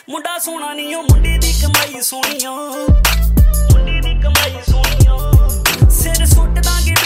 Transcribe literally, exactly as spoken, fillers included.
ਮੁੰਡਾ ਸੋਹਣਾ ਨੀ ਓ ਮੁੰਡੇ ਦੀ ਕਮਾਈ ਸੋਹਣੀਆਂ, ਮੁੰਡੇ ਦੀ ਕਮਾਈ ਸੋਹਣੀਆਂ। ਸਿਰ ਸੁੱਟ ਦਾਂਗੇ